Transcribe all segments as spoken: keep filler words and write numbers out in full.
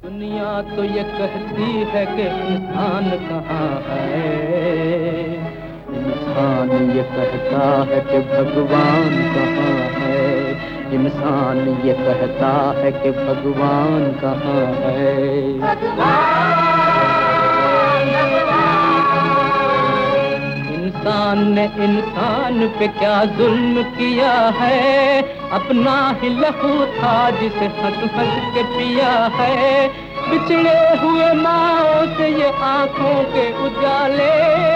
दुनिया तो ये कहती है कि इंसान कहाँ है, इंसान ये कहता है कि भगवान कहाँ है, इंसान ये कहता है कि भगवान कहाँ है। इंसान ने इंसान पे क्या जुल्म किया है, अपना ही लहू था जिसे हंस हंस के पिया है। बिछड़े हुए माओ से ये आंखों के उजाले,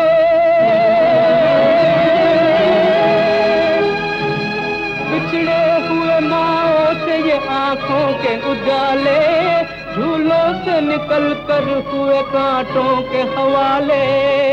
बिछड़े हुए माओ से ये आंखों के उजाले, झूलों से निकल कर हुए कांटों के हवाले।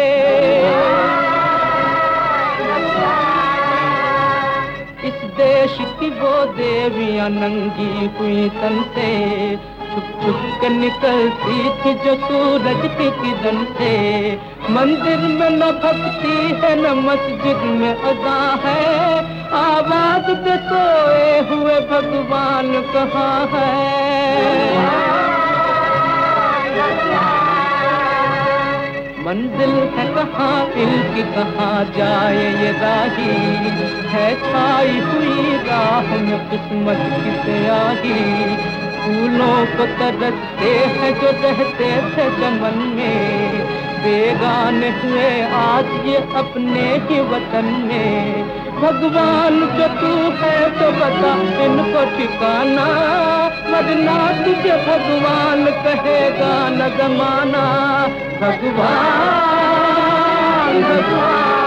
इस देश की वो देवियां नंगी हुई तन से छुप छुप कर निकलती थी जो सूरज की किरण से। मंदिर में न भक्ति है न मस्जिद में अज़ा है, आवाज दे सोए हुए भगवान कहाँ है। मंजिल है कहाँ इनकी, कहाँ जाए ये राही, है छाई हुई राह में किस्मत की स्याही। फूलों को तरसते हैं जो रहते थे चमन में, बेगाने हुए आज ये अपने ही वतन में। भगवान जो तू है तो बता इनको ठिकाना, वरना तुझे भगवान कहेगा न जमाना। भगवान भगवान